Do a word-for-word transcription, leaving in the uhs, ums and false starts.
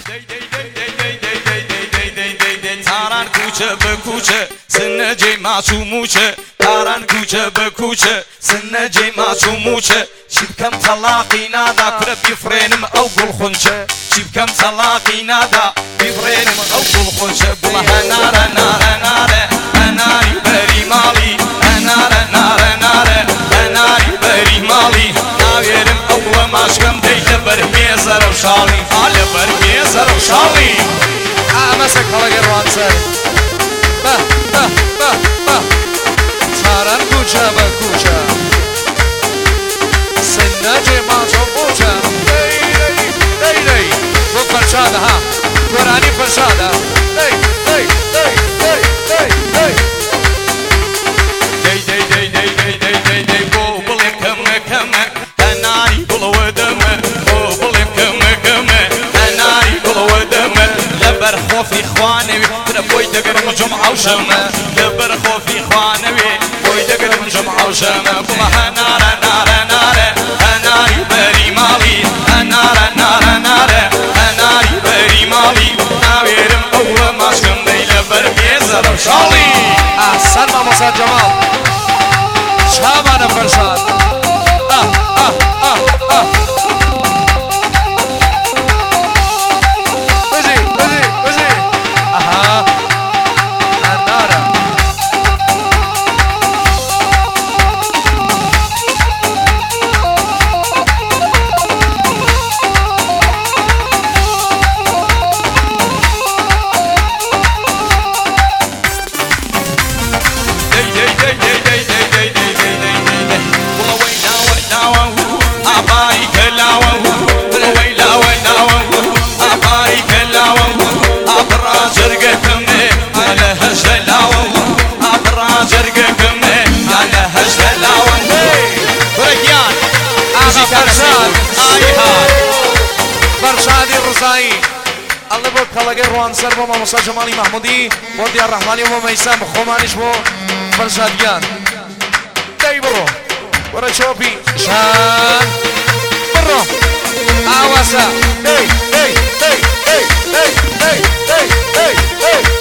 تاران کوچه به کوچه سنه جی ماچو موچه تاران کوچه به کوچه سنه جی ماچو موچه چی بکەم تەلاقی نادا کورە بیفرێنم ئەو گوڵ خونچە چی بکەم تەلاقی نادا بیفرێنم ئەو گوڵ خونچە بڵە هەنارە نارە نارە هەناری بەری ماڵی هەنارە نارە نارە هەناری بەری ماڵی ناوێرم ئەو بڵە ماشکەم دەی لەبەر مێزەرە و شاڵی لەبەر مێزەرە و شاڵی ئامەسە کەڵەگەر وانسەر بە بە بە بە تاران کوچە بە کوچە سنجي ما صبوشة دي دي دي دي بو فرشادة ها قراني فرشادة دي دي دي دي دي دي دي دي دي دي دي دي دي بو بلي كم كم هناري بلو دم بو بلي كم كم هناري بلو دم لبر خوفي خوانوي ترى بوي دقر من جمعة وشمة لبر خوفي خوانوي بوي دقر من جمعة وشمة بلا هنارة نارة نارة هناري بري مالي هنارة نارة نارة هناري بري مالي ناويرم أول ماشكم دي لبر بيزر وشالي أحسن ما مسا جمال شابانا فرشاد آه آه آه آه بجي بجي بجي أها النارة فرشادي الرزاي الله بو كلاغير وانسر بو ماموسا جمالي محمودي بو ديار الرحماني بو ميسام خومانيش بو فرشاديان داي برو ورا شوبي شان برو آواسا داي داي داي داي داي داي داي داي